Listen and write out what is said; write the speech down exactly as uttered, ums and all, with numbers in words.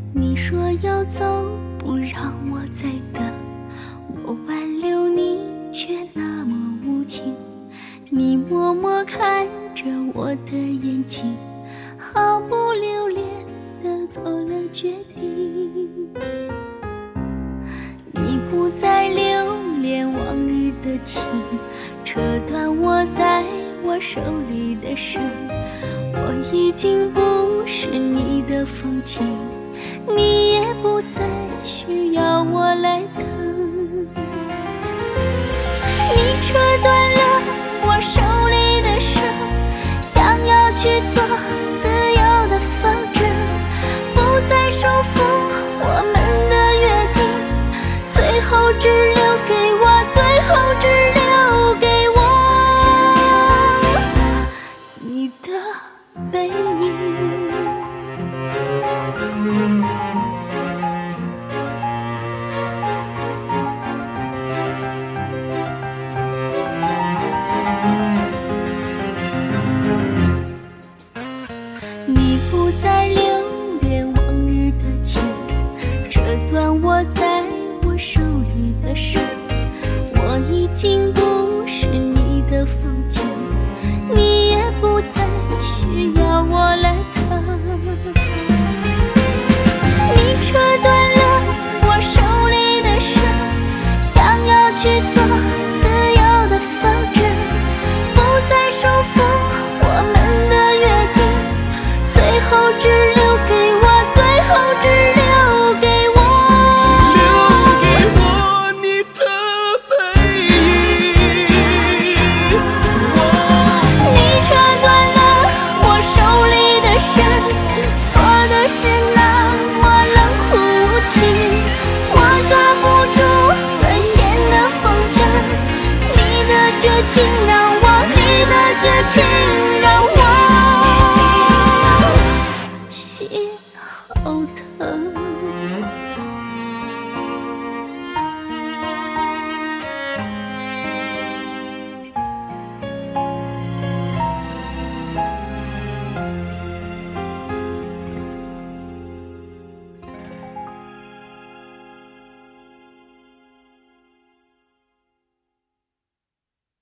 你说要走，不让我再等，我挽留你却那么无情。你默默看着我的眼睛，毫不留恋地做了决定。你不再留恋往日的情，扯断我在我手里的绳，我已经不是你的风景，你也不再需要我来疼。你扯断了我手里的绳，想要去做自由的风筝，不再束缚我们的约定，最后只留给我，最后只留给我你的背影。你不再留恋往日的情，扯断我在我手里的绳，我已经不是你的风景，你也不再需要我来疼。你扯断了我手里的绳，想要去做自由的风筝，不再束缚我们的约定，最后只留给我，最后只留给我， 留给我你的背影。 你扯断了我手里的绳，做的是那么冷酷无情，我抓不住沦陷的风筝，你的绝情让我，你的绝情让我心好疼。